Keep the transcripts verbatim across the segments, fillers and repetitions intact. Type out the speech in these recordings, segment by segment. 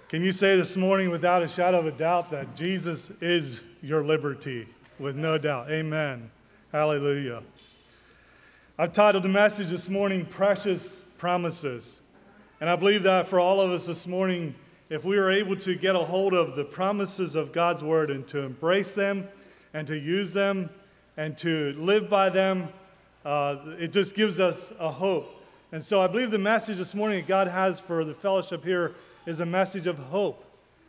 Can you say this morning without a shadow of a doubt that Jesus is your liberty? With no doubt. Amen. Hallelujah. I've titled the message this morning, Precious Promises. And I believe that for all of us this morning, if we are able to get a hold of the promises of God's Word and to embrace them and to use them and to live by them, uh, it just gives us a hope. And so I believe the message this morning that God has for the fellowship here is a message of hope.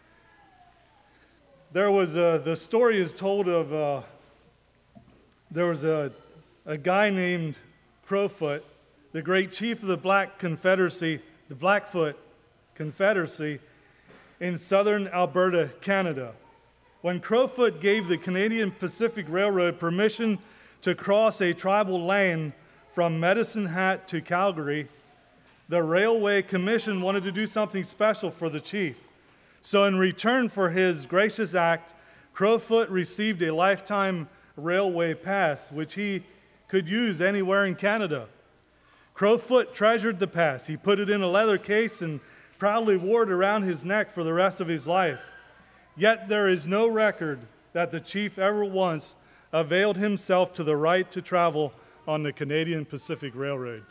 There was a, the story is told of, uh, there was a, a guy named Crowfoot, the great chief of the Black Confederacy, the Blackfoot Confederacy in southern Alberta, Canada. When Crowfoot gave the Canadian Pacific Railroad permission to cross a tribal lane from Medicine Hat to Calgary, the Railway Commission wanted to do something special for the chief. So in return for his gracious act, Crowfoot received a lifetime railway pass, which he could use anywhere in Canada. Crowfoot treasured the pass. He put it in a leather case and proudly wore it around his neck for the rest of his life. Yet there is no record that the chief ever once availed himself to the right to travel on the Canadian Pacific Railroad.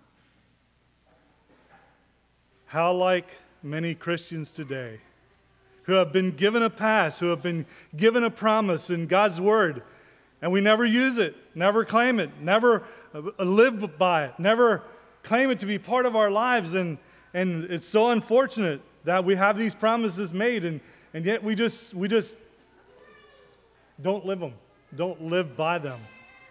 How like many Christians today who have been given a pass, who have been given a promise in God's Word, and we never use it, never claim it, never live by it, never claim it to be part of our lives. And, and it's so unfortunate that we have these promises made, and, and yet we just, we just don't live them, don't live by them.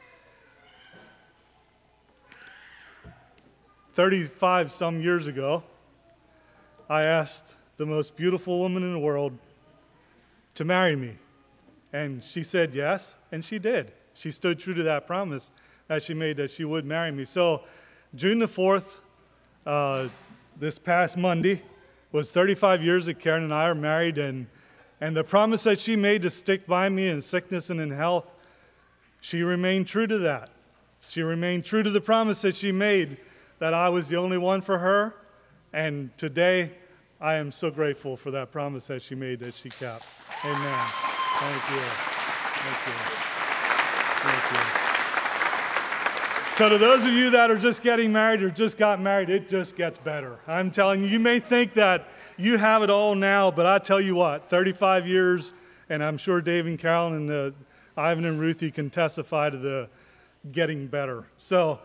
thirty-five some years ago, I asked the most beautiful woman in the world to marry me. And she said yes, and she did. She stood true to that promise that she made that she would marry me. So June the fourth, uh, this past Monday, was thirty-five years that Karen and I are married, and, and the promise that she made to stick by me in sickness and in health, she remained true to that. She remained true to the promise that she made that I was the only one for her. And today, I am so grateful for that promise that she made that she kept. Amen. Thank you. Thank you. Thank you. So to those of you that are just getting married or just got married, it just gets better. I'm telling you, you may think that you have it all now, but I tell you what, thirty-five years, and I'm sure Dave and Carolyn and uh, Ivan and Ruthie can testify to the getting better. So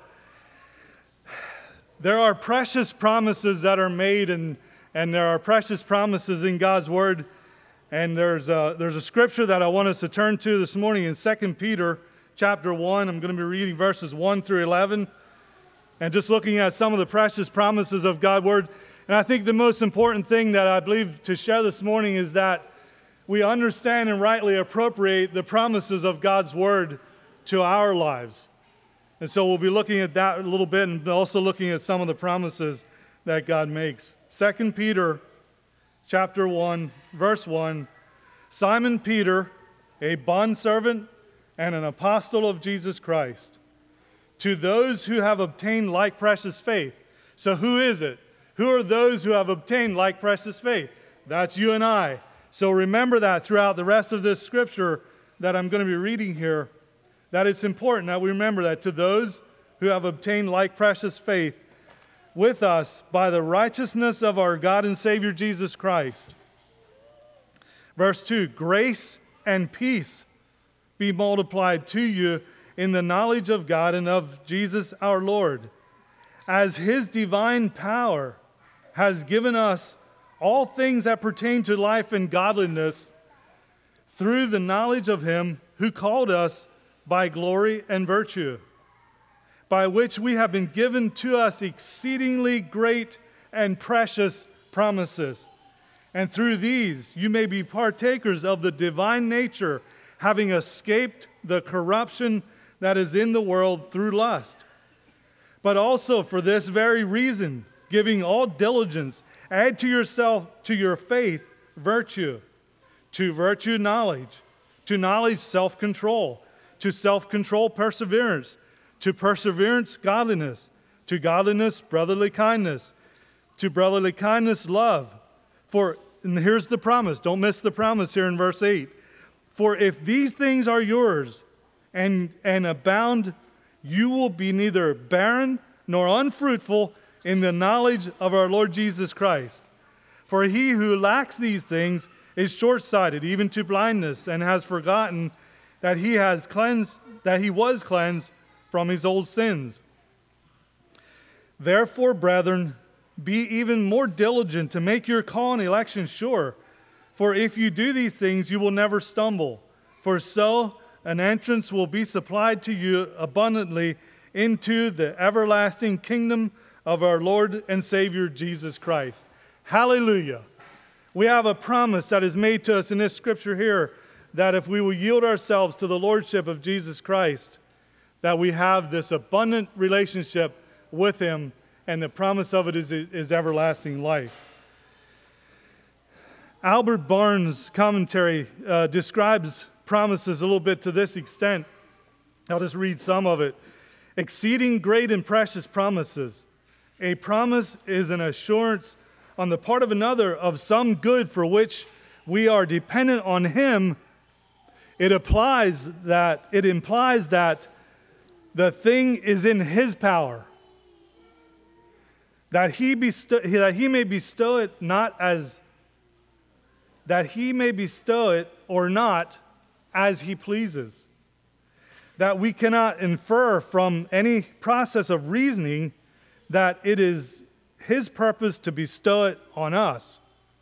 there are precious promises that are made, and, and there are precious promises in God's Word. And there's a, there's a scripture that I want us to turn to this morning in Second Peter chapter one. I'm going to be reading verses one through eleven and just looking at some of the precious promises of God's Word. And I think the most important thing that I believe to share this morning is that we understand and rightly appropriate the promises of God's Word to our lives. And so we'll be looking at that a little bit and also looking at some of the promises that God makes. Second Peter chapter one, verse one, Simon Peter, a bondservant and an apostle of Jesus Christ, to those who have obtained like precious faith. So who is it? Who are those who have obtained like precious faith? That's you and I. So remember that throughout the rest of this scripture that I'm going to be reading here, that it's important that we remember that to those who have obtained like precious faith with us by the righteousness of our God and Savior Jesus Christ. Verse two, grace and peace be multiplied to you in the knowledge of God and of Jesus our Lord, as His divine power has given us all things that pertain to life and godliness through the knowledge of Him who called us by glory and virtue, by which we have been given to us exceedingly great and precious promises. And through these you may be partakers of the divine nature, having escaped the corruption that is in the world through lust. But also for this very reason, giving all diligence, add to yourself, to your faith, virtue, to virtue knowledge, to knowledge self-control, to self-control perseverance, to perseverance godliness, to godliness brotherly kindness, to brotherly kindness love. For and here's the promise. Don't miss the promise here in verse eight. For if these things are yours and, and abound, you will be neither barren nor unfruitful in the knowledge of our Lord Jesus Christ. For he who lacks these things is short-sighted, even to blindness, and has forgotten that he has cleansed, that he was cleansed from his old sins. Therefore, brethren, be even more diligent to make your call and election sure. For if you do these things, you will never stumble. For so an entrance will be supplied to you abundantly into the everlasting kingdom of our Lord and Savior Jesus Christ. Hallelujah. We have a promise that is made to us in this scripture here, that if we will yield ourselves to the lordship of Jesus Christ, that we have this abundant relationship with him, and the promise of it is, is everlasting life. Albert Barnes' commentary uh, describes promises a little bit to this extent. I'll just read some of it. Exceeding great and precious promises. A promise is an assurance on the part of another of some good for which we are dependent on him. It applies that it implies that the thing is in his power, that he bestow, that he may bestow it not as that he may bestow it or not as he pleases. That we cannot infer from any process of reasoning that it is his purpose to bestow it on us.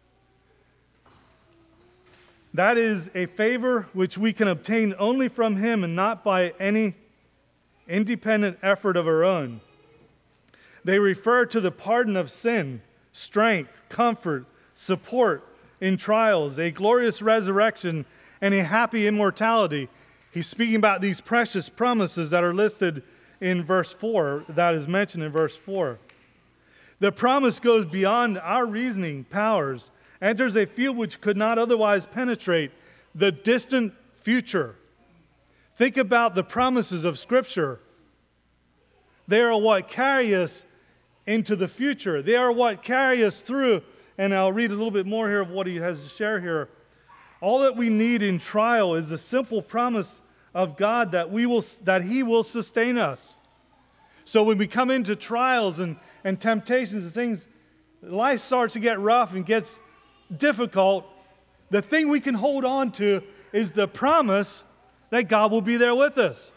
That is a favor which we can obtain only from him and not by any independent effort of our own. They refer to the pardon of sin, strength, comfort, support in trials, a glorious resurrection, and a happy immortality. He's speaking about these precious promises that are listed in verse four, that is mentioned in verse four. The promise goes beyond our reasoning powers, enters a field which could not otherwise penetrate, the distant future. Think about the promises of Scripture. They are what carry us into the future. They are what carry us through. And I'll read a little bit more here of what he has to share here. All that we need in trial is the simple promise of God that we will, that he will sustain us. So when we come into trials and, and temptations and things, life starts to get rough and gets difficult, the thing we can hold on to is the promise that God will be there with us.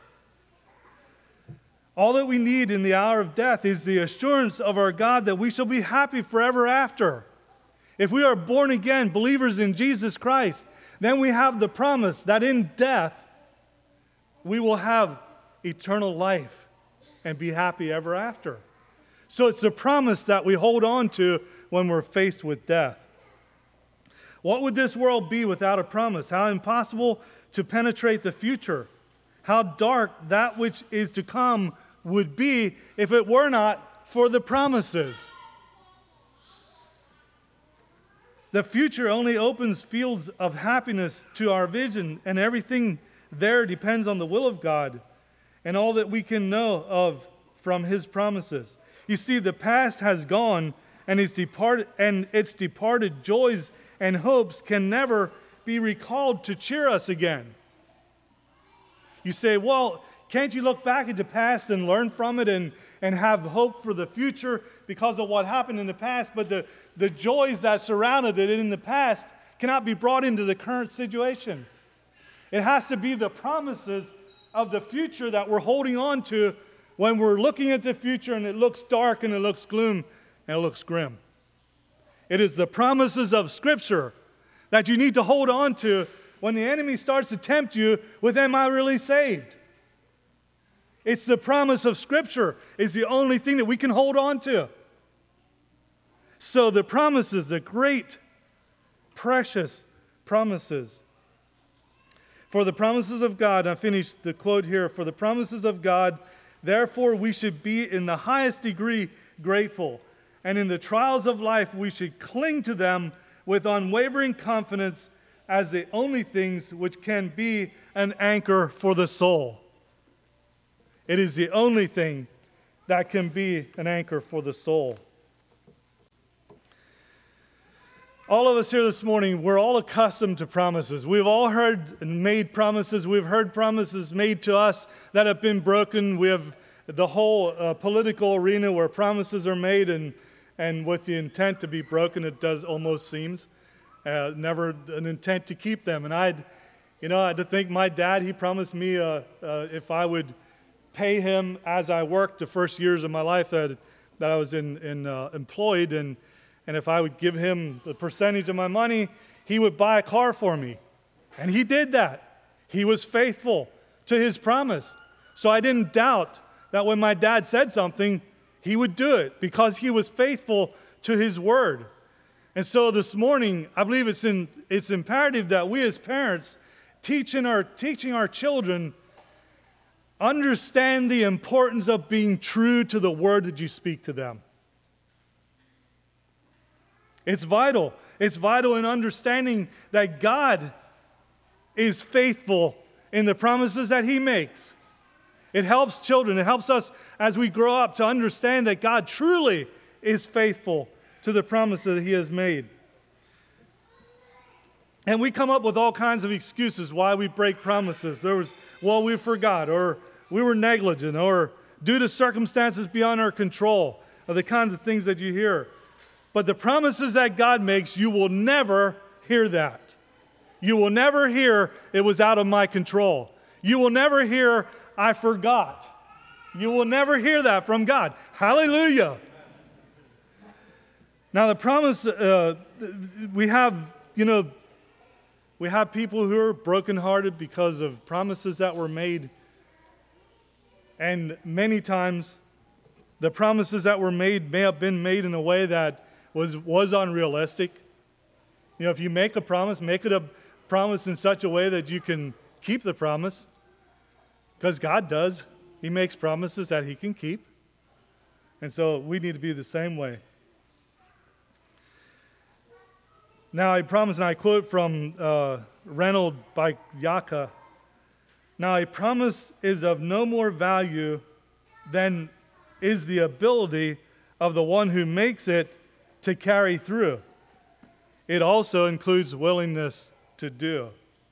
All that we need in the hour of death is the assurance of our God that we shall be happy forever after. If we are born again, believers in Jesus Christ, then we have the promise that in death we will have eternal life and be happy ever after. So it's the promise that we hold on to when we're faced with death. What would this world be without a promise? How impossible to penetrate the future. How dark that which is to come would be if it were not for the promises. The future only opens fields of happiness to our vision, and everything there depends on the will of God and all that we can know of from his promises. You see, the past has gone, and its departed, and its departed joys and hopes can never be recalled to cheer us again. You say, well, can't you look back at the past and learn from it and, and have hope for the future because of what happened in the past? But the, the joys that surrounded it in the past cannot be brought into the current situation. It has to be the promises of the future that we're holding on to when we're looking at the future and it looks dark and it looks gloom and it looks grim. It is the promises of Scripture that you need to hold on to when the enemy starts to tempt you with, am I really saved? It's the promise of Scripture is the only thing that we can hold on to. So the promises, the great, precious promises. For the promises of God, I finished the quote here, for the promises of God, therefore we should be in the highest degree grateful. And in the trials of life, we should cling to them with unwavering confidence as the only things which can be an anchor for the soul. It is the only thing that can be an anchor for the soul. All of us here this morning, we're all accustomed to promises. We've all heard and made promises. We've heard promises made to us that have been broken. We have the whole uh, political arena where promises are made and, and with the intent to be broken, it does almost seems. Uh, never an intent to keep them. And I'd, you know, I had to think my dad, he promised me uh, uh, if I would pay him as I worked the first years of my life that, that I was in, in uh, employed, and And if I would give him the percentage of my money, he would buy a car for me. And he did that. He was faithful to his promise. So I didn't doubt that when my dad said something, he would do it because he was faithful to his word. And so this morning, I believe it's in, it's imperative that we as parents teaching our, teaching our children understand the importance of being true to the word that you speak to them. It's vital. It's vital in understanding that God is faithful in the promises that He makes. It helps children. It helps us as we grow up to understand that God truly is faithful to the promises that He has made. And we come up with all kinds of excuses why we break promises. There was, well, we forgot, or we were negligent, or due to circumstances beyond our control, or the kinds of things that you hear. But the promises that God makes, you will never hear that. You will never hear, it was out of my control. You will never hear, I forgot. You will never hear that from God. Hallelujah. Now the promise, uh, we have, you know, we have people who are brokenhearted because of promises that were made. And many times, the promises that were made may have been made in a way that was, was unrealistic. You know, if you make a promise, make it a promise in such a way that you can keep the promise. Because God does. He makes promises that He can keep. And so we need to be the same way. Now I promise, and I quote from uh, Reynold by Yaka. Now a promise is of no more value than is the ability of the one who makes it to carry through. It also includes willingness to do.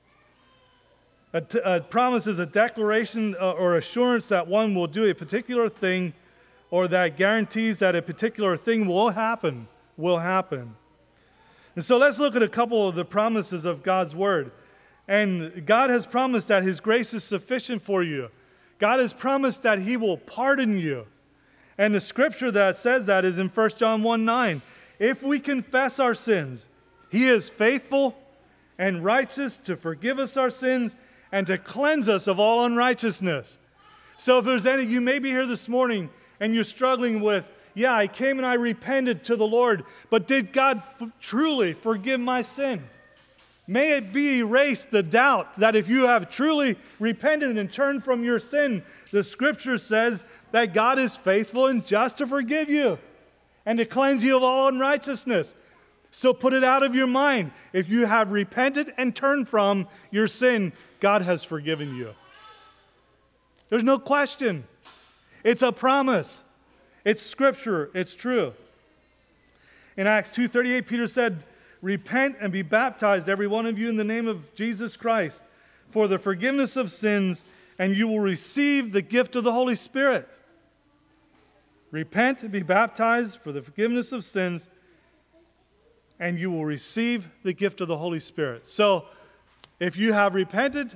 A, t- a promise is a declaration uh, or assurance that one will do a particular thing, or that guarantees that a particular thing will happen, will happen. And so let's look at a couple of the promises of God's word. And God has promised that His grace is sufficient for you. God has promised that He will pardon you. And the scripture that says that is in First John one nine. If we confess our sins, He is faithful and righteous to forgive us our sins and to cleanse us of all unrighteousness. So if there's any, you may be here this morning and you're struggling with, yeah, I came and I repented to the Lord, but did God f- truly forgive my sin? May it be erased the doubt that if you have truly repented and turned from your sin, the scripture says that God is faithful and just to forgive you and to cleanse you of all unrighteousness. So put it out of your mind. If you have repented and turned from your sin, God has forgiven you. There's no question. It's a promise. It's scripture. It's true. In Acts two thirty-eight, Peter said, repent and be baptized, every one of you, in the name of Jesus Christ, for the forgiveness of sins, and you will receive the gift of the Holy Spirit. Repent and be baptized for the forgiveness of sins, and you will receive the gift of the Holy Spirit. So, if you have repented,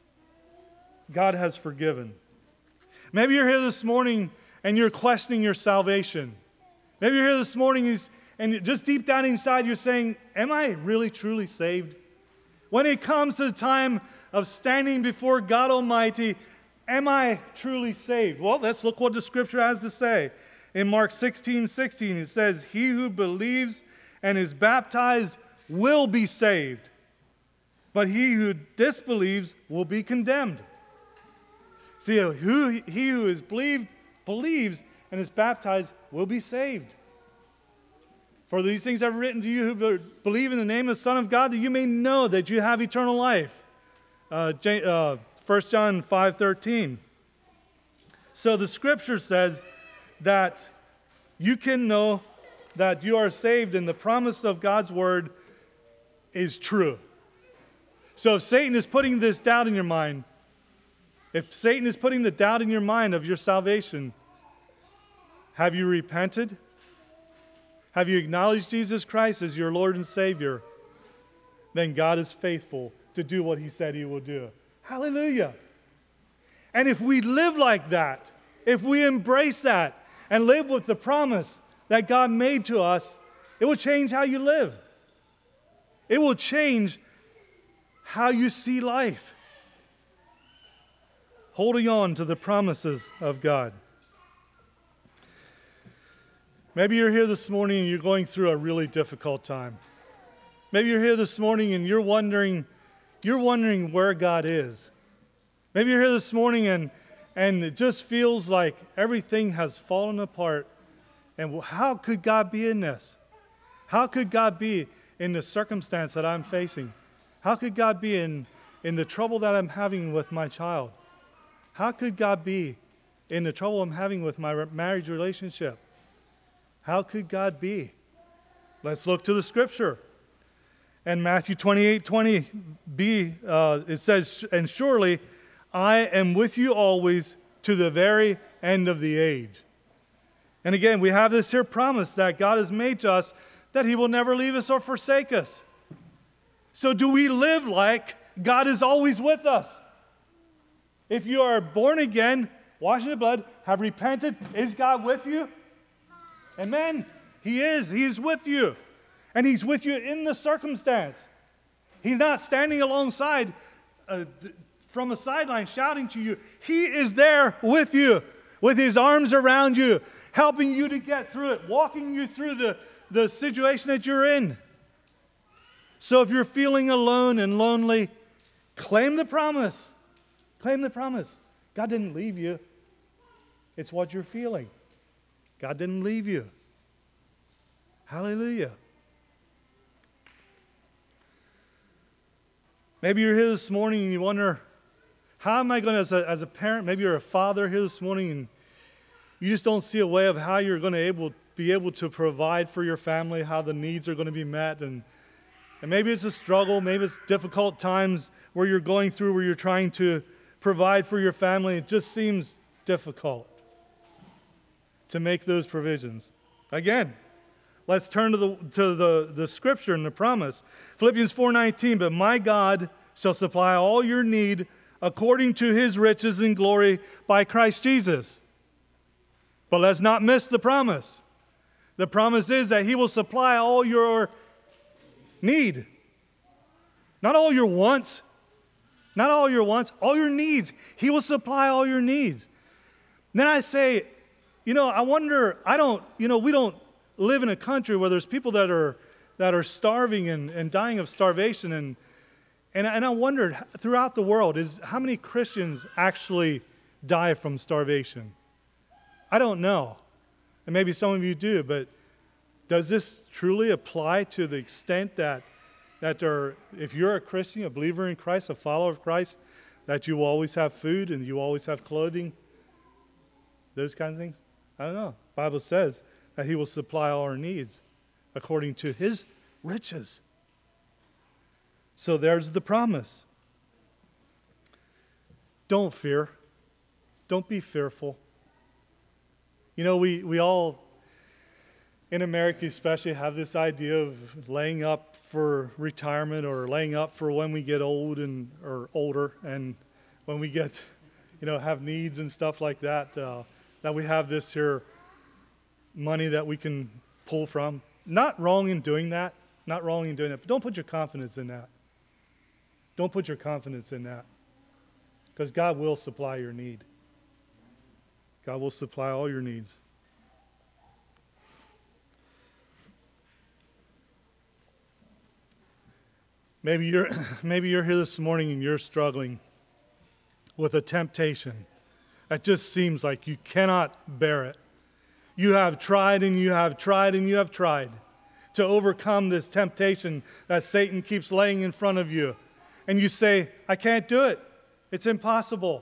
God has forgiven. Maybe you're here this morning and you're questioning your salvation. Maybe you're here this morning and just deep down inside you're saying, am I really truly saved? When it comes to the time of standing before God Almighty, am I truly saved? Well, let's look what the scripture has to say. In Mark sixteen sixteen, it says, he who believes and is baptized will be saved, but he who disbelieves will be condemned. See, who, he who is believed, believes and is baptized will be saved. For these things I've written to you who believe in the name of the Son of God, that you may know that you have eternal life. Uh, uh, First John five thirteen. So the scripture says that you can know that you are saved in the promise of God's word is true. So if Satan is putting this doubt in your mind, if Satan is putting the doubt in your mind of your salvation, have you repented? Have you acknowledged Jesus Christ as your Lord and Savior? Then God is faithful to do what he said he will do. Hallelujah. And if we live like that, if we embrace that and live with the promise that God made to us, it will change how you live. It will change how you see life. Holding on to the promises of God. Maybe you're here this morning and you're going through a really difficult time. Maybe you're here this morning and you're wondering, you're wondering where God is. Maybe you're here this morning and, and it just feels like everything has fallen apart. And how could God be in this? How could God be in the circumstance that I'm facing? How could God be in, in the trouble that I'm having with my child? How could God be in the trouble I'm having with my marriage relationship? How could God be? Let's look to the scripture. In Matthew twenty-eight twenty b, uh, it says, "And surely I am with you always to the very end of the age." And again, we have this here promise that God has made to us that he will never leave us or forsake us. So do we live like God is always with us? If you are born again, washed in the blood, have repented, is God with you? Amen. He is. He is with you. And he's with you in the circumstance. He's not standing alongside uh, from a sideline shouting to you. He is there with you, with his arms around you, helping you to get through it, walking you through the, the situation that you're in. So if you're feeling alone and lonely, claim the promise. Claim the promise. God didn't leave you. It's what you're feeling. God didn't leave you. Hallelujah. Maybe you're here this morning and you wonder, how am I going to, as a, as a parent, maybe you're a father here this morning and you just don't see a way of how you're going to able, be able to provide for your family, how the needs are going to be met. And, and maybe it's a struggle, maybe it's difficult times where you're going through, where you're trying to provide for your family. It just seems difficult to make those provisions. Again, let's turn to the to the, the scripture and the promise. Philippians four nineteen, "But my God shall supply all your need according to his riches and glory by Christ Jesus." But let's not miss the promise. The promise is that he will supply all your need. Not all your wants. Not all your wants, all your needs. He will supply all your needs. And then I say, you know, I wonder, I don't, you know, we don't live in a country where there's people that are that are starving and, and dying of starvation. And, and, and I wondered, throughout the world, is how many Christians actually die from starvation? I don't know. And maybe some of you do, but does this truly apply to the extent that that are, if you're a Christian, a believer in Christ, a follower of Christ, that you will always have food and you always have clothing? Those kind of things? I don't know. The Bible says that he will supply all our needs according to his riches. So there's the promise. Don't fear. Don't be fearful. You know, we, we all, in America especially, have this idea of laying up for retirement or laying up for when we get old and or older, and when we get, you know, have needs and stuff like that, uh, that we have this here money that we can pull from. Not wrong in doing that. Not wrong in doing that. But don't put your confidence in that. Don't put your confidence in that. Because God will supply your need. God will supply all your needs. Maybe you're, maybe you're here this morning and you're struggling with a temptation that just seems like you cannot bear it. You have tried and you have tried and you have tried to overcome this temptation that Satan keeps laying in front of you. And you say, I can't do it. It's impossible.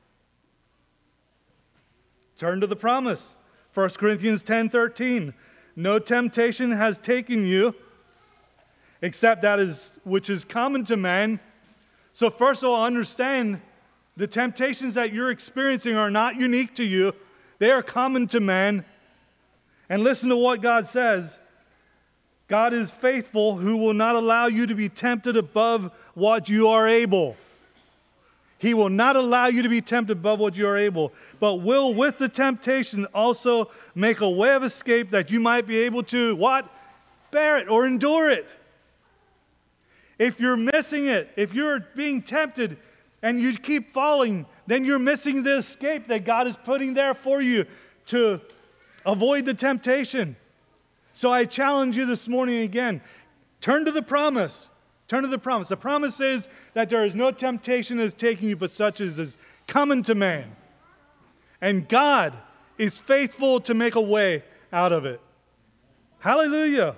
Turn to the promise. First Corinthians ten thirteen. No temptation has taken you except that is which is common to man. So first of all, understand the temptations that you're experiencing are not unique to you. They are common to man. And listen to what God says. God is faithful, who will not allow you to be tempted above what you are able. He will not allow you to be tempted above what you are able, but will with the temptation also make a way of escape that you might be able to, what? Bear it or endure it. If you're missing it, if you're being tempted and you keep falling, then you're missing the escape that God is putting there for you to avoid the temptation. So I challenge you this morning again, turn to the promise. Turn to the promise. The promise is that there is no temptation that is taking you, but such as is common to man. And God is faithful to make a way out of it. Hallelujah.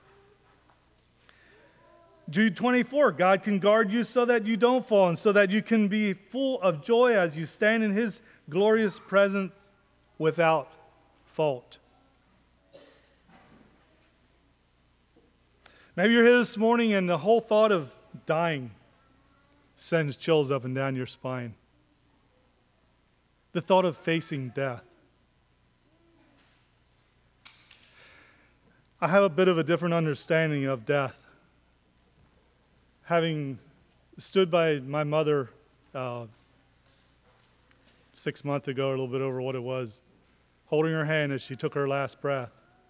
Jude twenty-four, God can guard you so that you don't fall and so that you can be full of joy as you stand in His glorious presence without fault. Maybe you're here this morning and the whole thought of dying sends chills up and down your spine. The thought of facing death. I have a bit of a different understanding of death. Having stood by my mother uh, six months ago, or a little bit over what it was, holding her hand as she took her last breath.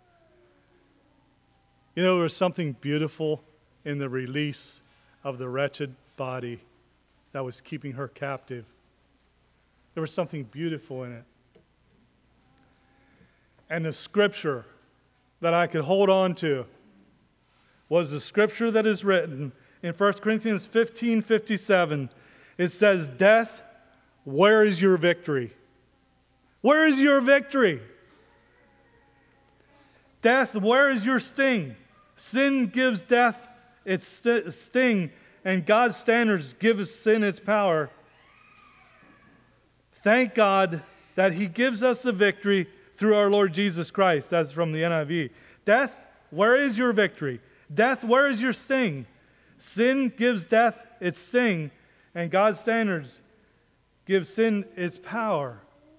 You know, there was something beautiful in the release of the wretched body that was keeping her captive. There was something beautiful in it. And the scripture that I could hold on to was the scripture that is written in First Corinthians fifteen fifty-seven. It says, "Death, where is your victory?" Where is your victory? Death, where is your sting? Sin gives death its st- sting, and God's standards give sin its power. Thank God that He gives us the victory through our Lord Jesus Christ. That's from the N I V. Death, where is your victory? Death, where is your sting? Sin gives death its sting, and God's standards give sin its power.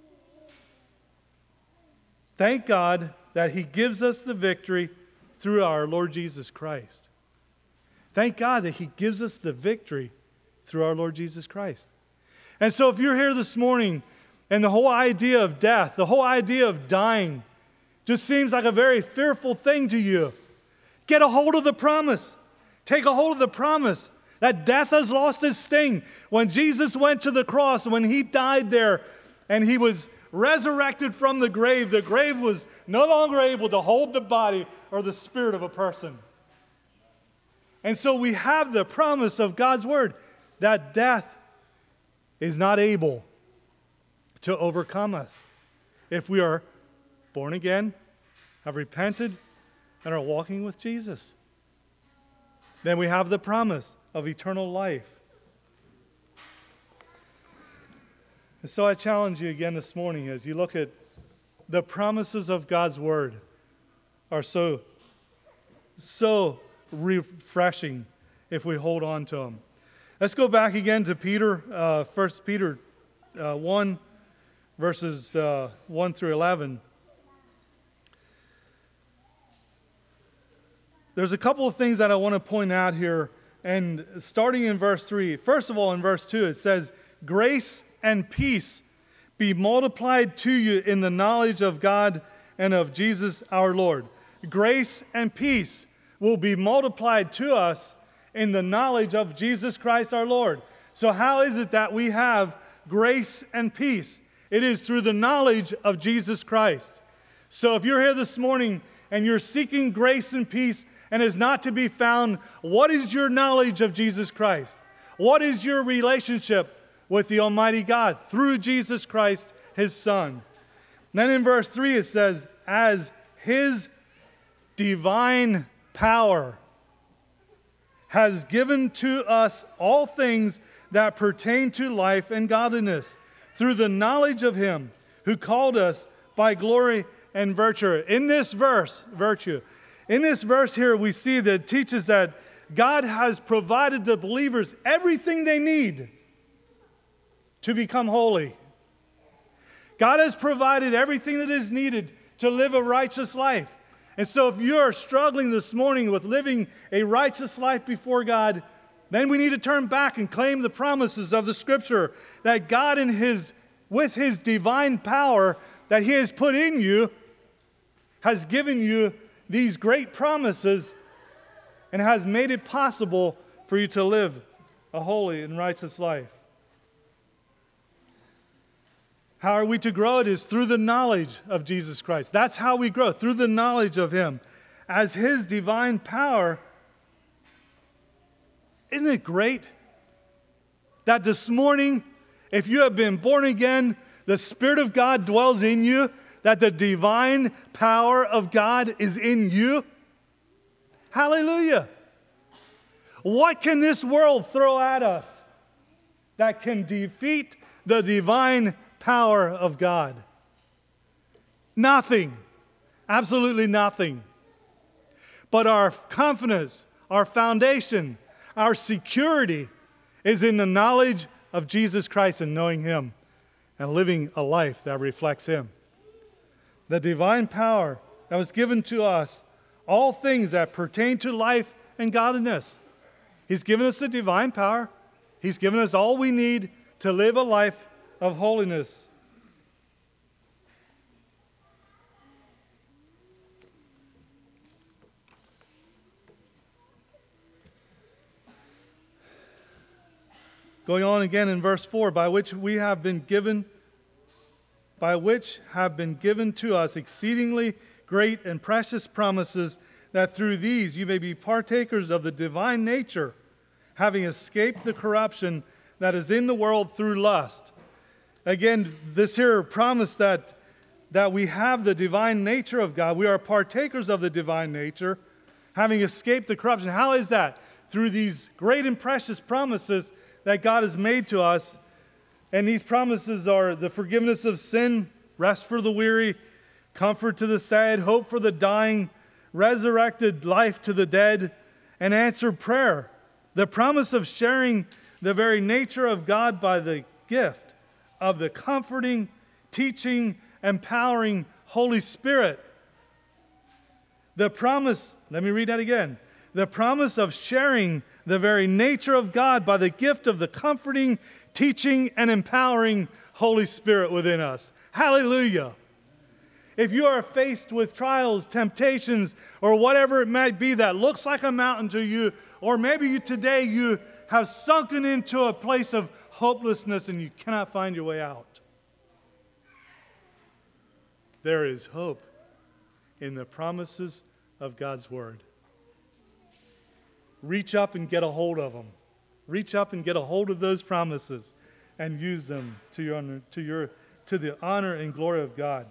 Thank God that He gives us the victory through our Lord Jesus Christ. Thank God that He gives us the victory through our Lord Jesus Christ. And so if you're here this morning and the whole idea of death, the whole idea of dying just seems like a very fearful thing to you, get a hold of the promise. Take a hold of the promise that death has lost its sting. When Jesus went to the cross, when He died there and He was resurrected from the grave, the grave was no longer able to hold the body or the spirit of a person. And so we have the promise of God's word that death is not able to overcome us if we are born again, have repented, and are walking with Jesus. Then we have the promise of eternal life. And so I challenge you again this morning as you look at the promises of God's word are so, so refreshing if we hold on to them. Let's go back again to Peter, uh, First Peter uh, one, verses uh, one through eleven. There's a couple of things that I want to point out here, and starting in verse three. First of all, in verse two, it says, "Grace and peace be multiplied to you in the knowledge of God and of Jesus our Lord." Grace and peace will be multiplied to us in the knowledge of Jesus Christ our Lord. So how is it that we have grace and peace? It is through the knowledge of Jesus Christ. So if you're here this morning and you're seeking grace and peace and is not to be found, what is your knowledge of Jesus Christ? What is your relationship with the Almighty God through Jesus Christ, His Son? Then in verse three it says, "As His divine power has given to us all things that pertain to life and godliness, through the knowledge of Him who called us by glory and virtue." In this verse, virtue, in this verse here, we see that it teaches that God has provided the believers everything they need to become holy. God has provided everything that is needed to live a righteous life. And so if you are struggling this morning with living a righteous life before God, then we need to turn back and claim the promises of the Scripture that God in His, with His divine power that He has put in you, has given you these great promises and has made it possible for you to live a holy and righteous life. How are we to grow? It is through the knowledge of Jesus Christ. That's how we grow, through the knowledge of Him. As His divine power. Isn't it great that this morning, if you have been born again, the Spirit of God dwells in you, that the divine power of God is in you? Hallelujah. What can this world throw at us that can defeat the divine power of God? Nothing. Absolutely nothing. But our confidence, our foundation, our security is in the knowledge of Jesus Christ and knowing Him and living a life that reflects Him. The divine power that was given to us, all things that pertain to life and godliness. He's given us the divine power. He's given us all we need to live a life of holiness. Going on again in verse four, by which we have been given, by which have been given to us exceedingly great and precious promises, that through these you may be partakers of the divine nature, having escaped the corruption that is in the world through lust. Again, this here promise that, that we have the divine nature of God. We are partakers of the divine nature, having escaped the corruption. How is that? Through these great and precious promises that God has made to us. And these promises are the forgiveness of sin, rest for the weary, comfort to the sad, hope for the dying, resurrected life to the dead, and answered prayer. The promise of sharing the very nature of God by the gift of the comforting, teaching, empowering Holy Spirit. The promise, let me read that again. The promise of sharing the very nature of God by the gift of the comforting, teaching, and empowering Holy Spirit within us. Hallelujah. If you are faced with trials, temptations, or whatever it might be that looks like a mountain to you, or maybe you, today you have sunken into a place of hopelessness and you cannot find your way out, there is hope in the promises of God's Word. Reach up and get a hold of them. Reach up and get a hold of those promises and use them to your honor, to your to the honor and glory of God.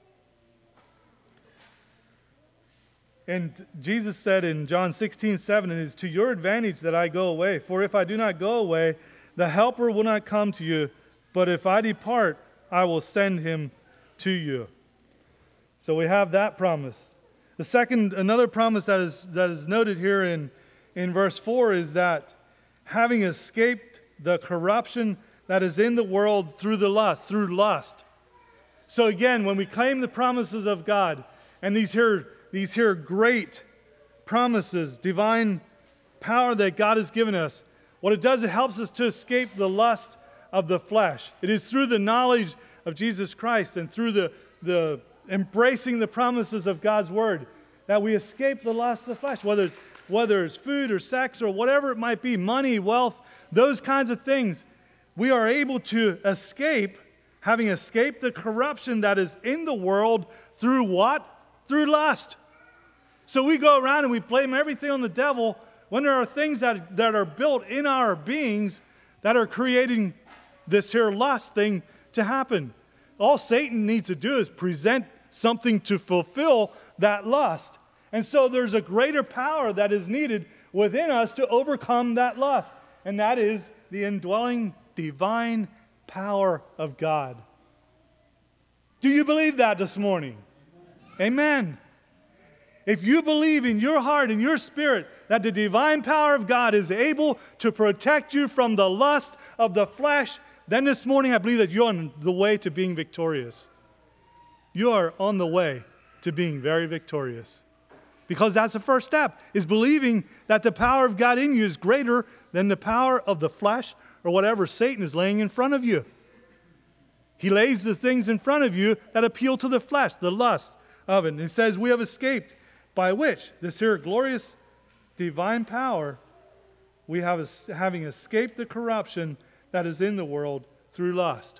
And Jesus said in John sixteen seven, it is to your advantage that I go away. For if I do not go away, the Helper will not come to you. But if I depart, I will send him to you. So we have that promise. The second, another promise that is that is noted here in in verse four is that having escaped the corruption that is in the world through the lust, through lust. So again, when we claim the promises of God, and these here, these here great promises, divine power that God has given us, what it does, it helps us to escape the lust of the flesh. It is through the knowledge of Jesus Christ and through the, the embracing the promises of God's Word that we escape the lust of the flesh, whether it's whether it's food or sex or whatever it might be, money, wealth, those kinds of things, we are able to escape, having escaped the corruption that is in the world through what? Through lust. So we go around and we blame everything on the devil when there are things that, that are built in our beings that are creating this here lust thing to happen. All Satan needs to do is present something to fulfill that lust. And so there's a greater power that is needed within us to overcome that lust. And that is the indwelling divine power of God. Do you believe that this morning? Amen. If you believe in your heart and your spirit that the divine power of God is able to protect you from the lust of the flesh, then this morning I believe that you're on the way to being victorious. You are on the way to being very victorious. Because that's the first step, is believing that the power of God in you is greater than the power of the flesh or whatever Satan is laying in front of you. He lays the things in front of you that appeal to the flesh, the lust of it. And it says, we have escaped by which? This here glorious divine power, we have having escaped the corruption that is in the world through lust.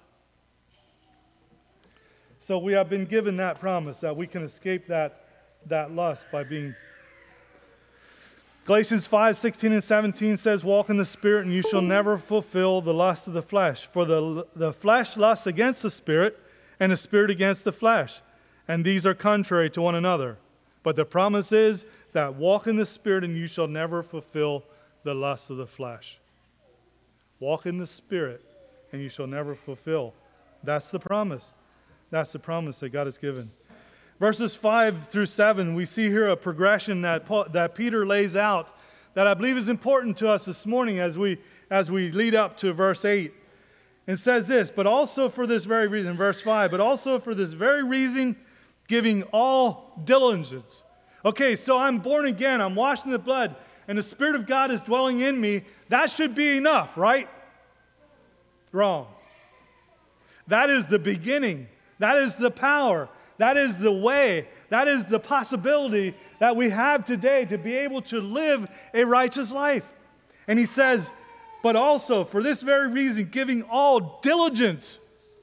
So we have been given that promise that we can escape that that lust by being. Galatians five, sixteen and seventeen says, walk in the Spirit and you shall never fulfill the lust of the flesh. For the, the flesh lusts against the Spirit and the Spirit against the flesh. And these are contrary to one another. But the promise is that walk in the Spirit and you shall never fulfill the lust of the flesh. Walk in the Spirit and you shall never fulfill. That's the promise. That's the promise that God has given. Verses five through seven, we see here a progression that, Paul, that Peter lays out that I believe is important to us this morning as we, as we lead up to verse eight. It says this, but also for this very reason, verse five, but also for this very reason, giving all diligence. Okay, so I'm born again, I'm washed in the blood, and the Spirit of God is dwelling in me. That should be enough, right? Wrong. That is the beginning. That is the power. That is the way, that is the possibility that we have today to be able to live a righteous life. And he says, but also for this very reason, giving all diligence,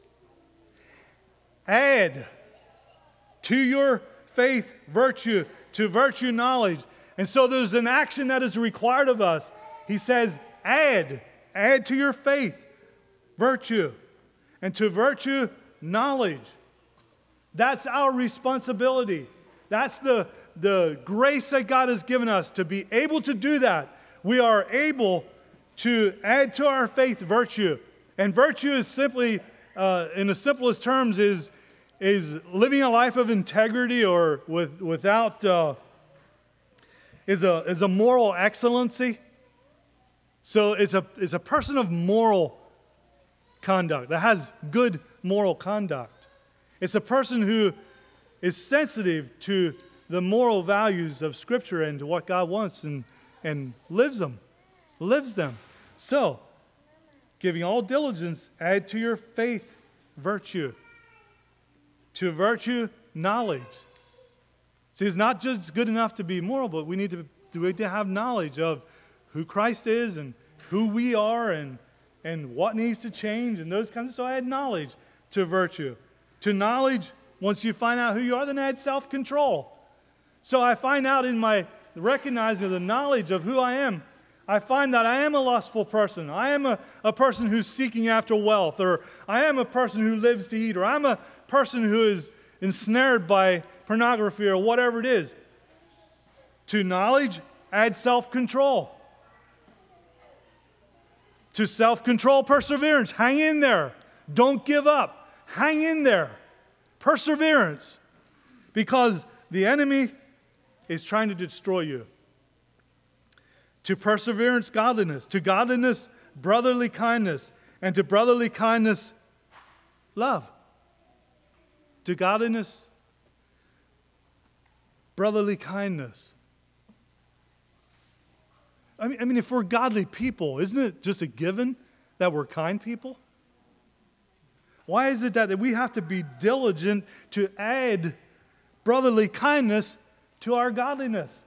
add to your faith virtue, to virtue knowledge. And so there's an action that is required of us. He says, add, add to your faith virtue, and to virtue knowledge. That's our responsibility. That's the, the grace that God has given us to be able to do that. We are able to add to our faith virtue. And virtue is simply, uh, in the simplest terms, is, is living a life of integrity or with, without, uh, is, a, is a moral excellency. So it's a, it's a person of moral conduct, that has good moral conduct. It's a person who is sensitive to the moral values of Scripture and to what God wants and, and lives them, lives them. So, giving all diligence, add to your faith virtue. To virtue, knowledge. See, it's not just good enough to be moral, but we need to, we need to have knowledge of who Christ is and who we are and, and what needs to change and those kinds of. So I add knowledge to virtue. To knowledge, once you find out who you are, then add self-control. So I find out in my recognizing of the knowledge of who I am, I find that I am a lustful person. I am a, a person who's seeking after wealth, or I am a person who lives to eat, or I'm a person who is ensnared by pornography or whatever it is. To knowledge, add self-control. To self-control, perseverance. Hang in there. Don't give up. Hang in there. Perseverance. Because the enemy is trying to destroy you. To perseverance, godliness. To godliness, brotherly kindness. And to brotherly kindness, love. To godliness, brotherly kindness. I mean, I mean, if we're godly people, isn't it just a given that we're kind people? Why is it that we have to be diligent to add brotherly kindness to our godliness?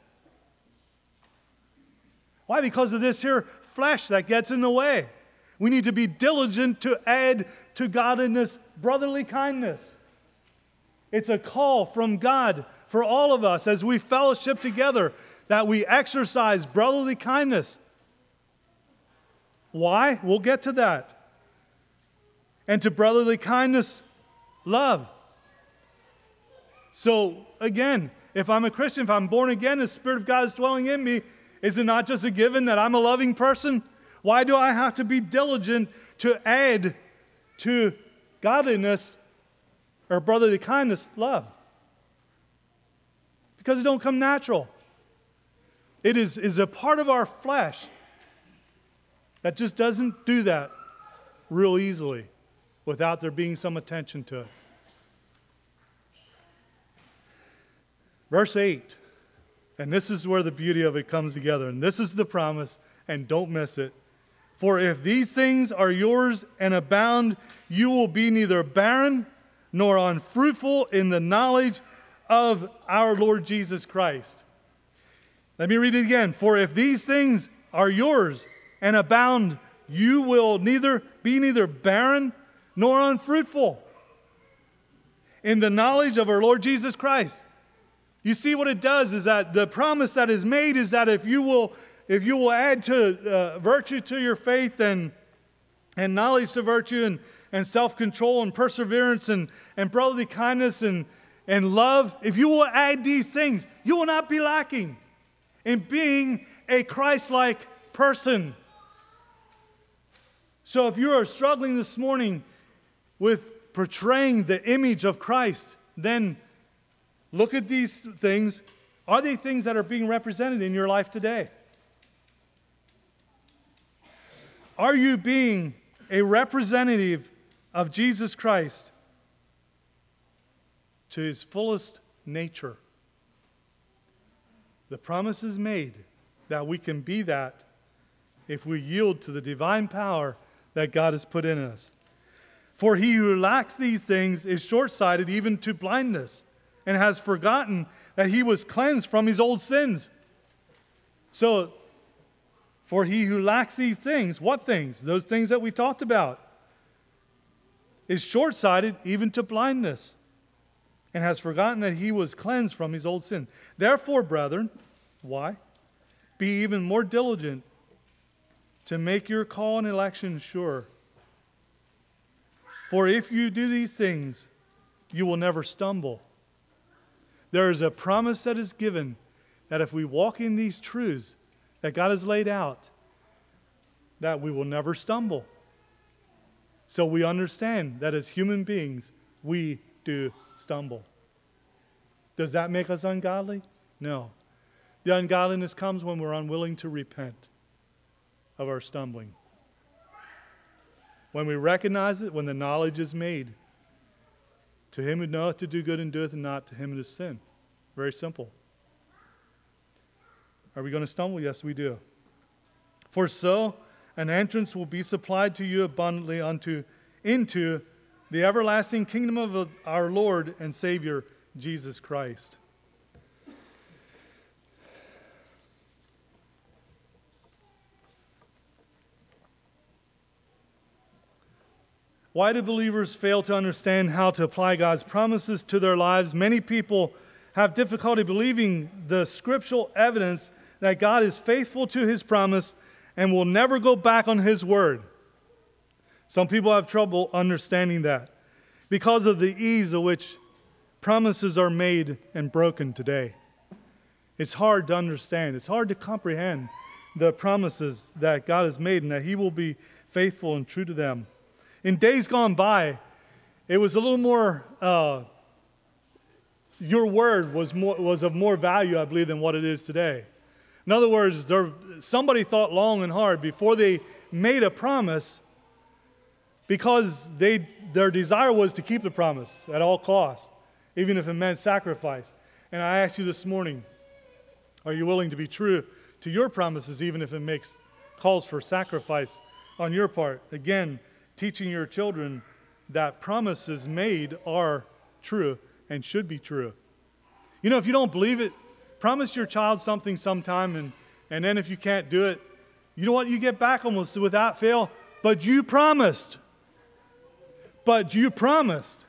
Why? Because of this here flesh that gets in the way. We need to be diligent to add to godliness brotherly kindness. It's a call from God for all of us as we fellowship together that we exercise brotherly kindness. Why? We'll get to that. And to brotherly kindness, love. So, again, if I'm a Christian, if I'm born again, the Spirit of God is dwelling in me, is it not just a given that I'm a loving person? Why do I have to be diligent to add to godliness or brotherly kindness, love? Because because it don't come natural. It is, is a part of our flesh that just doesn't do that real easily without there being some attention to it. Verse eight, and this is where the beauty of it comes together, and this is the promise, and don't miss it. For if these things are yours and abound, you will be neither barren nor unfruitful in the knowledge of our Lord Jesus Christ. Let me read it again. For if these things are yours and abound, you will neither be neither barren nor unfruitful in the knowledge of our Lord Jesus Christ. You see what it does is that the promise that is made is that if you will, if you will add to uh, virtue to your faith and, and knowledge to virtue and, and self-control and perseverance and, and brotherly kindness and, and love, if you will add these things, you will not be lacking in being a Christ-like person. So if you are struggling this morning with portraying the image of Christ, then look at these things. Are they things that are being represented in your life today? Are you being a representative of Jesus Christ to his fullest nature? The promise is made that we can be that if we yield to the divine power that God has put in us. For he who lacks these things is short-sighted even to blindness, and has forgotten that he was cleansed from his old sins. So, for he who lacks these things, what things? Those things that we talked about, is short-sighted even to blindness, and has forgotten that he was cleansed from his old sin. Therefore, brethren, why? Be even more diligent to make your call and election sure. For if you do these things, you will never stumble. There is a promise that is given that if we walk in these truths that God has laid out, that we will never stumble. So we understand that as human beings, we do stumble. Does that make us ungodly? No. The ungodliness comes when we're unwilling to repent of our stumbling. When we recognize it, when the knowledge is made, to him who knoweth to do good and doeth not, to him it is sin. Very simple. Are we going to stumble? Yes, we do. For so an entrance will be supplied to you abundantly unto into the everlasting kingdom of our Lord and Savior, Jesus Christ. Why do believers fail to understand how to apply God's promises to their lives? Many people have difficulty believing the scriptural evidence that God is faithful to his promise and will never go back on his word. Some people have trouble understanding that because of the ease of which promises are made and broken today. It's hard to understand. It's hard to comprehend the promises that God has made and that he will be faithful and true to them. In days gone by, it was a little more, uh, your word was more was of more value, I believe, than what it is today. In other words, there, somebody thought long and hard before they made a promise because they their desire was to keep the promise at all costs, even if it meant sacrifice. And I ask you this morning, are you willing to be true to your promises, even if it makes calls for sacrifice on your part? Again, teaching your children that promises made are true and should be true. You know, if you don't believe it, promise your child something sometime, and, and then if you can't do it, you know what? You get back almost without fail. But you promised. But you promised.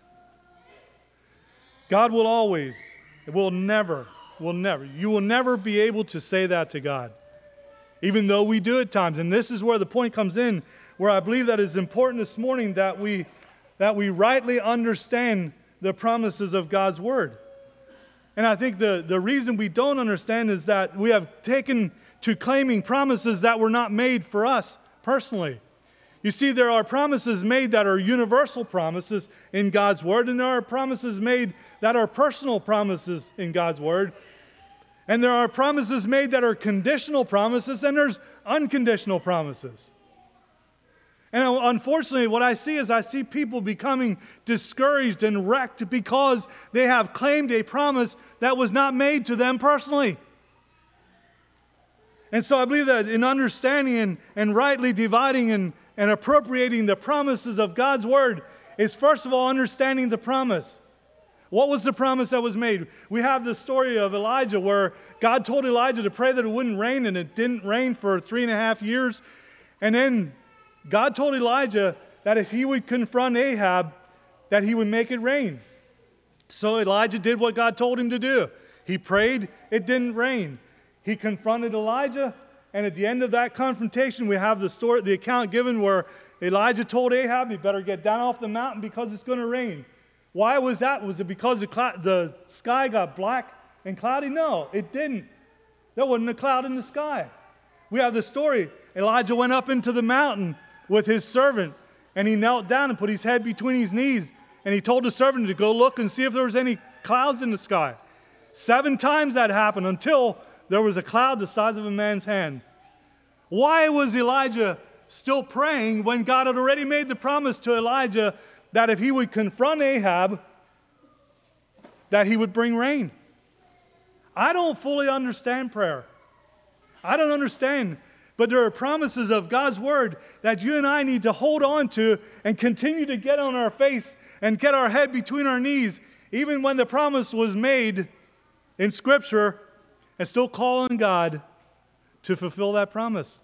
God will always, will never, will never, you will never be able to say that to God, even though we do at times. And this is where the point comes in, where I believe that it's important this morning that we that we rightly understand the promises of God's word. And I think the, the reason we don't understand is that we have taken to claiming promises that were not made for us personally. You see, there are promises made that are universal promises in God's Word, and there are promises made that are personal promises in God's Word. And there are promises made that are conditional promises, and there's unconditional promises. And unfortunately, what I see is I see people becoming discouraged and wrecked because they have claimed a promise that was not made to them personally. And so I believe that in understanding and, and rightly dividing and, and appropriating the promises of God's Word is, first of all, understanding the promise. What was the promise that was made? We have the story of Elijah where God told Elijah to pray that it wouldn't rain, and it didn't rain for three and a half years. And then God told Elijah that if he would confront Ahab, that he would make it rain. So Elijah did what God told him to do. He prayed, it didn't rain. He confronted Elijah, and at the end of that confrontation, we have the story, the account given where Elijah told Ahab, "You better get down off the mountain because it's going to rain." Why was that? Was it because the, cloud, the sky got black and cloudy? No, it didn't. There wasn't a cloud in the sky. We have the story. Elijah went up into the mountain with his servant, and he knelt down and put his head between his knees, and he told the servant to go look and see if there was any clouds in the sky. Seven times that happened until there was a cloud the size of a man's hand. Why was Elijah still praying when God had already made the promise to Elijah that if he would confront Ahab, that he would bring rain? I don't fully understand prayer. I don't understand. But there are promises of God's Word that you and I need to hold on to and continue to get on our face and get our head between our knees, even when the promise was made in Scripture, and still call on God to fulfill that promise.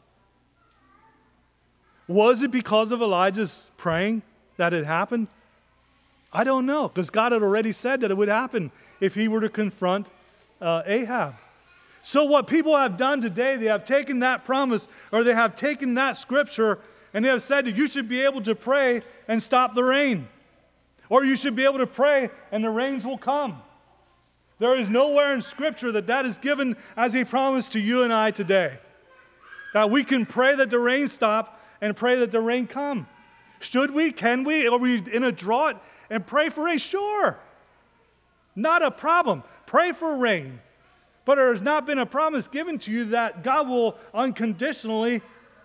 Was it because of Elijah's praying that it happened? I don't know, because God had already said that it would happen if he were to confront uh, Ahab. So what people have done today, they have taken that promise, or they have taken that scripture, and they have said that you should be able to pray and stop the rain. Or you should be able to pray and the rains will come. There is nowhere in Scripture that that is given as a promise to you and I today. That we can pray that the rain stop and pray that the rain come. Should we? Can we? Are we in a drought and pray for rain? Sure. Not a problem. Pray for rain. But there has not been a promise given to you that God will unconditionally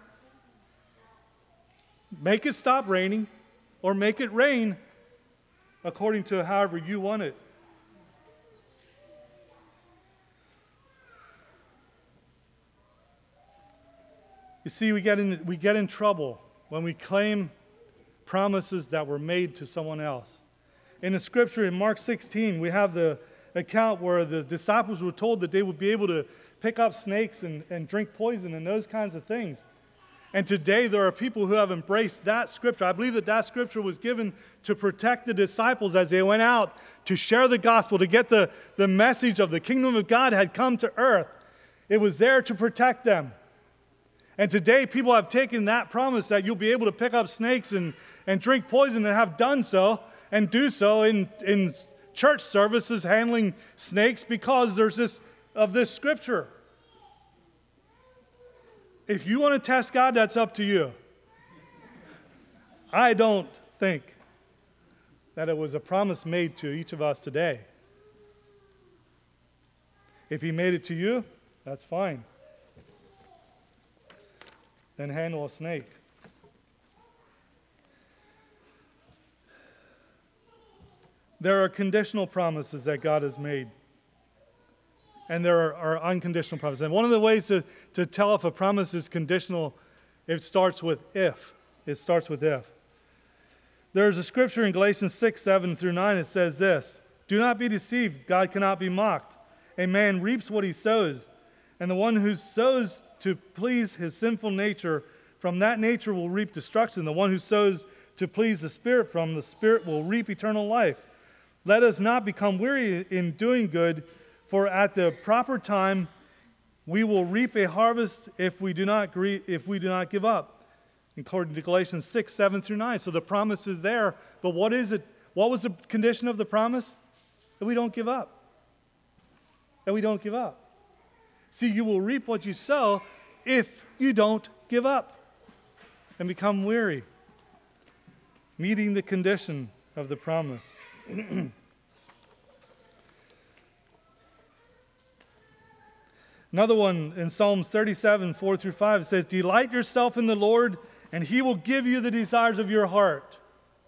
make it stop raining or make it rain according to however you want it. You see, we get in, we get in trouble when we claim promises that were made to someone else. In the scripture in Mark sixteen, we have the account where the disciples were told that they would be able to pick up snakes and, and drink poison and those kinds of things. And today there are people who have embraced that scripture. I believe that that scripture was given to protect the disciples as they went out to share the gospel, to get the, the message of the kingdom of God had come to earth. It was there to protect them. And today people have taken that promise that you'll be able to pick up snakes and, and drink poison and have done so and do so in, in church services handling snakes because there's this of this scripture. If you want to test God, that's up to you. I don't think that it was a promise made to each of us today. If he made it to you, that's fine. Then handle a snake. There are conditional promises that God has made. And there are, are unconditional promises. And one of the ways to, to tell if a promise is conditional, it starts with if. It starts with if. There's a scripture in Galatians six, seven through nine. It says this: "Do not be deceived. God cannot be mocked. A man reaps what he sows. And the one who sows to please his sinful nature, from that nature will reap destruction. The one who sows to please the Spirit, from the Spirit will reap eternal life. Let us not become weary in doing good, for at the proper time we will reap a harvest if we do not gre- if we do not give up." According to Galatians six, seven through nine. So the promise is there, but what is it? What was the condition of the promise? That we don't give up. That we don't give up. See, you will reap what you sow if you don't give up. and become weary, meeting the condition of the promise. Another one in Psalms thirty-seven, four through five, it says, "Delight yourself in the Lord, and He will give you the desires of your heart.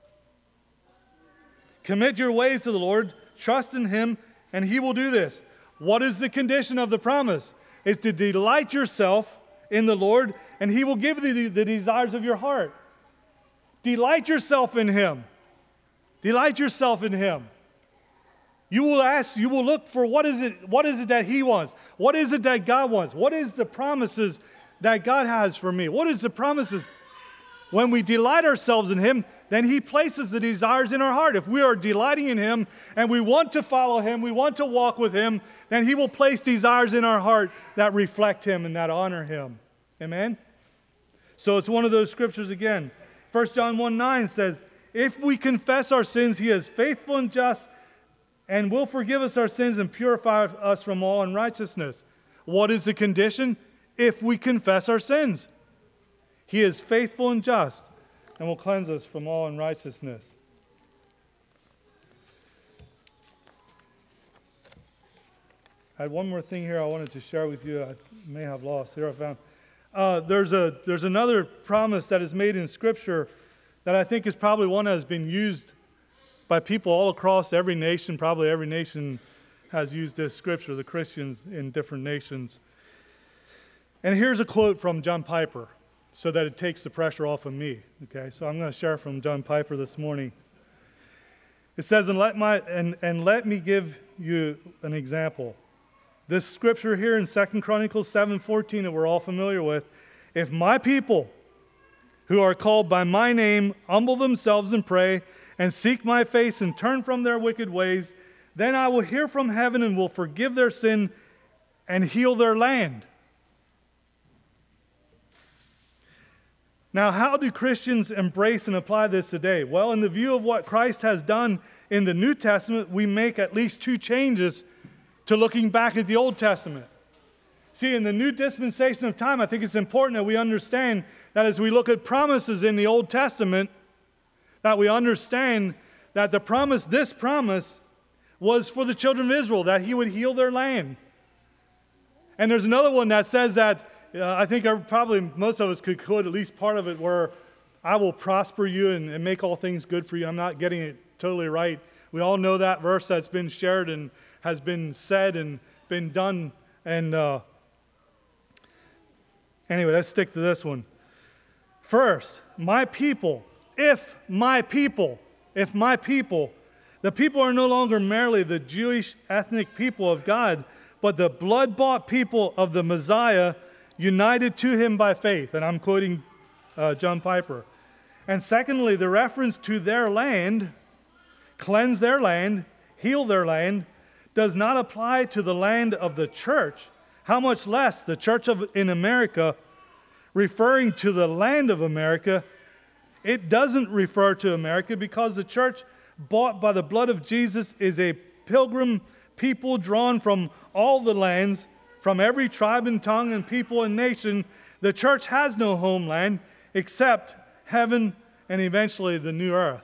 Commit your ways to the Lord, trust in Him, and He will do this." What is the condition of the promise? It's to delight yourself in the Lord, and He will give you the desires of your heart. Delight yourself in Him. Delight yourself in Him. You will ask, you will look for what is it, what is it that He wants? What is it that God wants? What is the promises that God has for me? What is the promises? When we delight ourselves in Him, then He places the desires in our heart. If we are delighting in Him and we want to follow Him, we want to walk with Him, then He will place desires in our heart that reflect Him and that honor Him. Amen? So it's one of those scriptures again. First John one nine says, "If we confess our sins, He is faithful and just and will forgive us our sins and purify us from all unrighteousness." What is the condition? If we confess our sins. He is faithful and just and will cleanse us from all unrighteousness. I had one more thing here I wanted to share with you. I may have lost. Here I found. Uh, there's a there's another promise that is made in Scripture that I think is probably one that has been used by people all across every nation. Probably every nation has used this Scripture, the Christians in different nations. And here's a quote from John Piper, so that it takes the pressure off of me. Okay, so I'm going to share from John Piper this morning. It says, and let my and, and let me give you an example. This scripture here in Second Chronicles seven fourteen that we're all familiar with. "If my people who are called by my name humble themselves and pray and seek my face and turn from their wicked ways, then I will hear from heaven and will forgive their sin and heal their land." Now, how do Christians embrace and apply this today? Well, in the view of what Christ has done in the New Testament, we make at least two changes to looking back at the Old Testament. See, in the new dispensation of time, I think it's important that we understand that as we look at promises in the Old Testament, that we understand that the promise, this promise, was for the children of Israel, that He would heal their land. And there's another one that says that, uh, I think probably most of us could quote at least part of it, where I will prosper you and, and make all things good for you. I'm not getting it totally right. We all know that verse that's been shared and has been said and been done. And uh, anyway, let's stick to this one. First, my people, if my people, if my people, the people are no longer merely the Jewish ethnic people of God, but the blood-bought people of the Messiah, united to Him by faith. And I'm quoting uh, John Piper. And secondly, the reference to their land, cleanse their land, heal their land, does not apply to the land of the church, how much less the church of, in America, referring to the land of America. It doesn't refer to America because the church bought by the blood of Jesus is a pilgrim people drawn from all the lands, from every tribe and tongue and people and nation. The church has no homeland except heaven and eventually the new earth.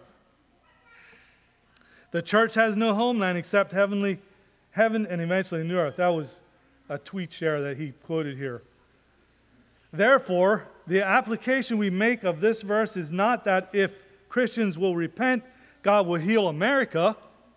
The church has no homeland except heavenly, heaven and eventually the new earth. That was a tweet share that he quoted here. Therefore, the application we make of this verse is not that if Christians will repent, God will heal America.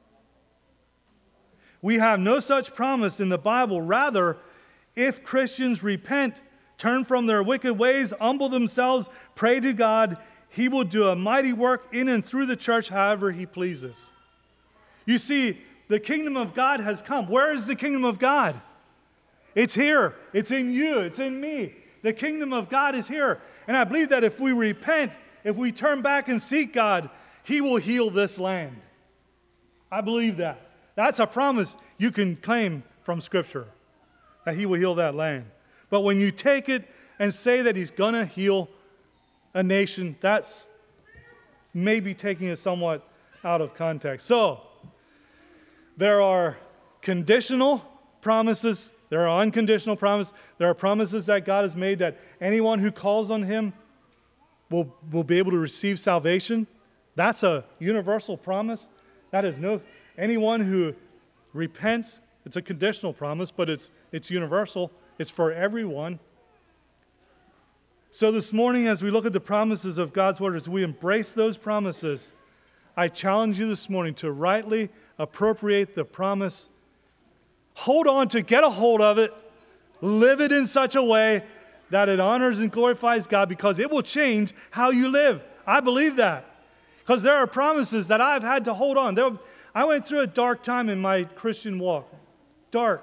We have no such promise in the Bible. Rather, if Christians repent, turn from their wicked ways, humble themselves, pray to God, He will do a mighty work in and through the church however He pleases. You see, the kingdom of God has come. Where is the kingdom of God? It's here. It's in you. It's in me. The kingdom of God is here. And I believe that if we repent, if we turn back and seek God, He will heal this land. I believe that. That's a promise you can claim from Scripture, that He will heal that land. But when you take it and say that He's going to heal a nation, that's maybe taking it somewhat out of context. So, there are conditional promises. There are unconditional promises. There are promises that God has made that anyone who calls on Him will, will be able to receive salvation. That's a universal promise. That is no, anyone who repents, it's a conditional promise, but it's, it's universal. It's for everyone. So this morning, as we look at the promises of God's Word, as we embrace those promises, I challenge you this morning to rightly appropriate the promise. Hold on to, get a hold of it, live it in such a way that it honors and glorifies God, because it will change how you live. I believe that. Because there are promises that I've had to hold on. There, I went through a dark time in my Christian walk. Dark.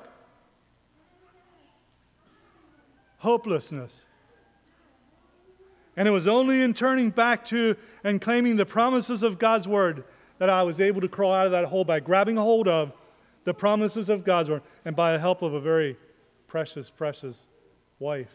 Hopelessness. And it was only in turning back to and claiming the promises of God's Word that I was able to crawl out of that hole, by grabbing a hold of the promises of God's Word, and by the help of a very precious, precious wife,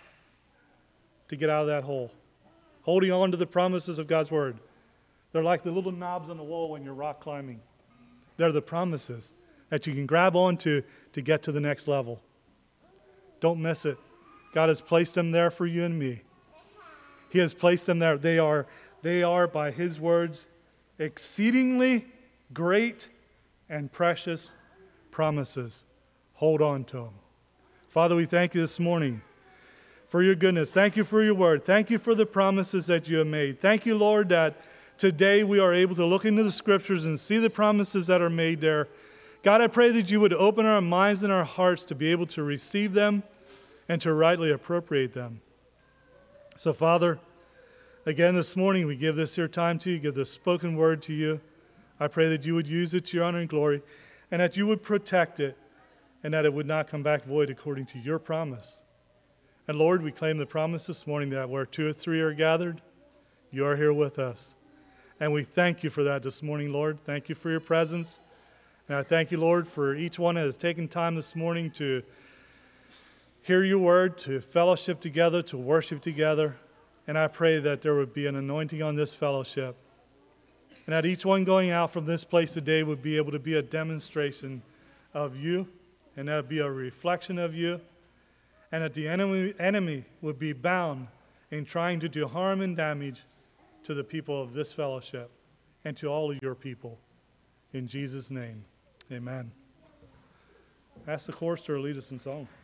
to get out of that hole. Holding on to the promises of God's Word. They're like the little knobs on the wall when you're rock climbing. They're the promises that you can grab onto to get to the next level. Don't miss it. God has placed them there for you and me. He has placed them there. They are, they are, by His words, exceedingly great and precious promises. Hold on to them. Father, we thank you this morning for your goodness. Thank you for your word. Thank you for the promises that you have made. Thank you, Lord, that today we are able to look into the Scriptures and see the promises that are made there. God, I pray that you would open our minds and our hearts to be able to receive them and to rightly appropriate them. So, Father, again this morning we give this here time to you, give this spoken word to you. I pray that you would use it to your honor and glory, and that you would protect it, and that it would not come back void according to your promise. And Lord, we claim the promise this morning that where two or three are gathered, you are here with us. And we thank you for that this morning, Lord. Thank you for your presence. And I thank you, Lord, for each one that has taken time this morning to hear your word, to fellowship together, to worship together. And I pray that there would be an anointing on this fellowship. And that each one going out from this place today would be able to be a demonstration of you, and that would be a reflection of you, and that the enemy, enemy would be bound in trying to do harm and damage to the people of this fellowship and to all of your people. In Jesus' name, amen. Ask the chorus to lead us in song.